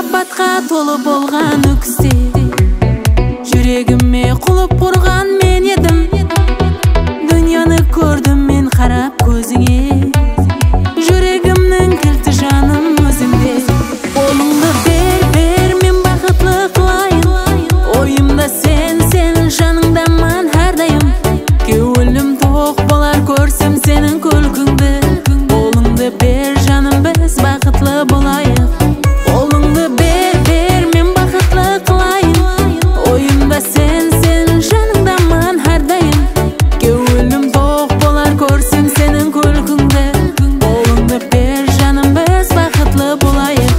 махаббатқа толы болған өкісте жүрегіме құлып құрған мен едім. Дүнияны көрдім мен қарап көзіңе, жүрегімнің кілті жаным өзіңде. Қолыңды бер, мен бақытлы қылайын, ойымда сен жаныңдамын әрдайым. Көңілім тоқ болар көрсем сенің күлкіңді. Қолыңды бер жаным, біз бақытлы болайық. Қолыңды бер, мен бақытлы қылайын, ойымда сен жаныңдамын әрдайым. Көңілім тоқ болар көрсем сенің күлкіңді. Қолыңды бер жаным, біз бақытлы болайық.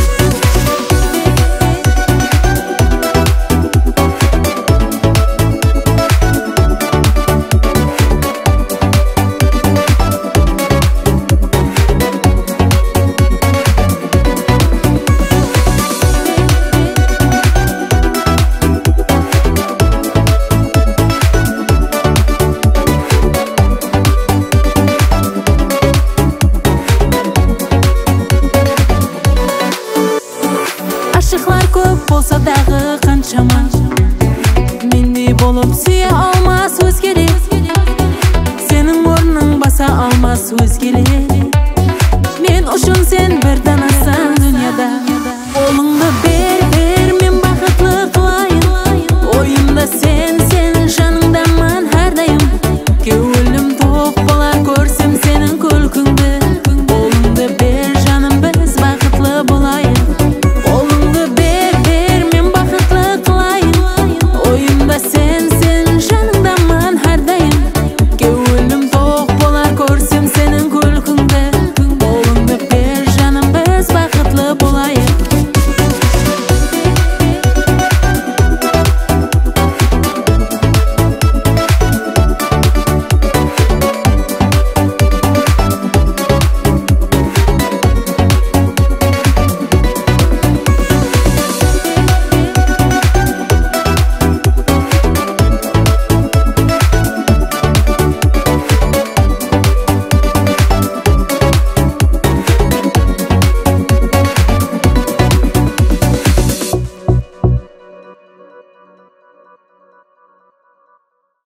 Ашықлар көп болса дағы қаншама, мендей болып сүйе алмас өзгере. Сенің орның баса алмас өзгере. Мен үшін сен бір данасың дүнияда. Қолыңды